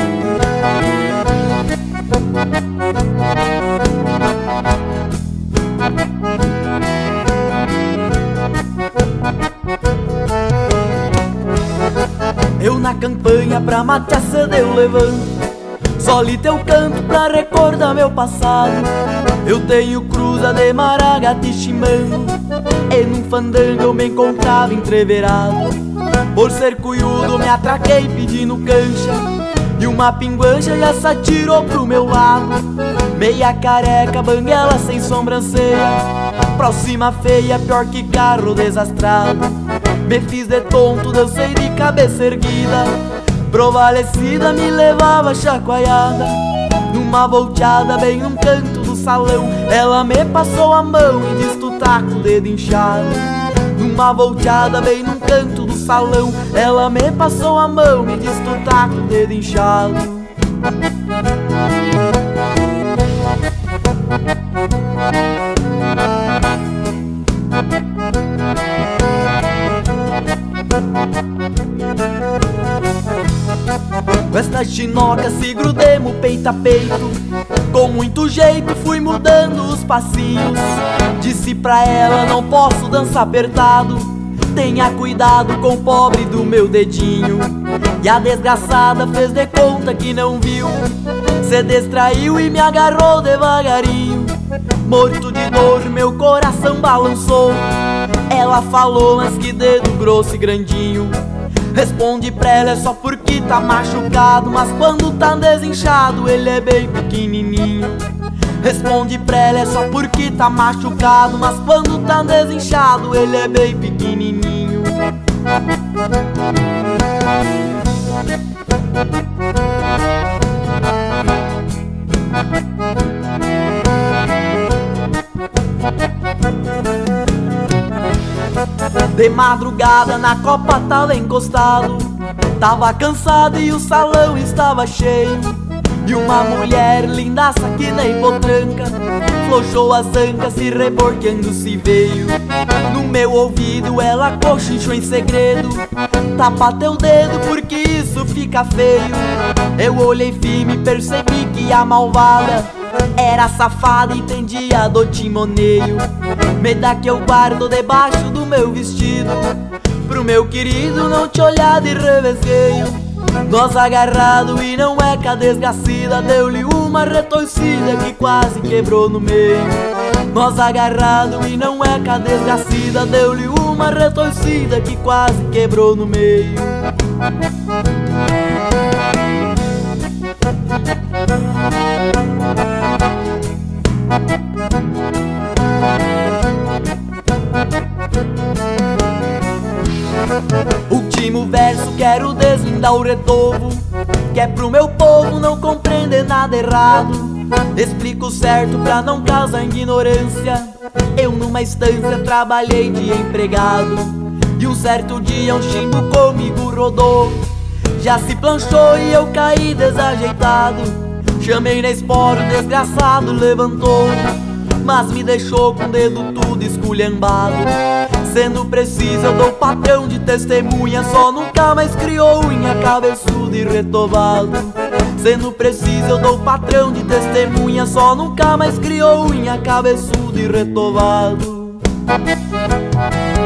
Eu na campanha pra matar cedo eu levanto, só li teu canto pra recordar meu passado. Eu tenho cruza de maragata e chimango, e num fandango eu me encontrava entreverado. Por ser cuiudo me atraquei pedindo cancha, e uma pinguancha já se atirou pro meu lado. Meia careca, banguela sem sobrancelha, próxima feia, pior que carro desastrado. Me fiz de tonto, dancei de cabeça erguida, provalecida me levava chacoalhada. Numa volteada bem num canto do salão, ela me passou a mão e disse tu tá com o dedo inchado. Numa volteada bem num canto do salão, ela me passou a mão e disse tu tá com o dedo inchado. Com esta chinoca se grudemos peito a peito, com muito jeito fui mudando os passinhos. Disse pra ela não posso dançar apertado, tenha cuidado com o pobre do meu dedinho. E a desgraçada fez de conta que não viu, se distraiu e me agarrou devagarinho. Morto de dor meu coração balançou, ela falou mas que dedo grosso e grandinho. Responde pra ela é só porque tá machucado, mas quando tá desinchado ele é bem pequenininho. Responde pra ela é só porque tá machucado, mas quando tá desinchado ele é bem pequenininho. De madrugada na copa tava encostado, tava cansado e o salão estava cheio. E uma mulher lindaça que nem potranca flochou as ancas se reborqueando se veio. No meu ouvido ela cochichou em segredo, tapa teu dedo porque isso fica feio. Eu olhei firme e percebi que a malvada era safada e entendia do timoneio. Me dá que eu guardo debaixo do meu vestido, pro meu querido não te olhar de revesgueio. Nós agarrado e não é que a desgracida deu-lhe uma retorcida que quase quebrou no meio. Nós agarrado e não é que a desgracida deu-lhe uma retorcida que quase quebrou no meio. Último verso quero deslindar o retorvo, que é pro meu povo não compreender nada errado. Explico certo pra não causar ignorância. Eu numa estância trabalhei de empregado, e um certo dia um chimbo comigo rodou. Já se planchou e eu caí desajeitado. Chamei na espora, o desgraçado levantou, mas me deixou com o dedo tudo esculhambado. Sendo preciso eu dou patrão de testemunha, só nunca mais criou unha, cabeçudo e retovado. Sendo preciso eu dou patrão de testemunha, só nunca mais criou unha, cabeçudo e retovado.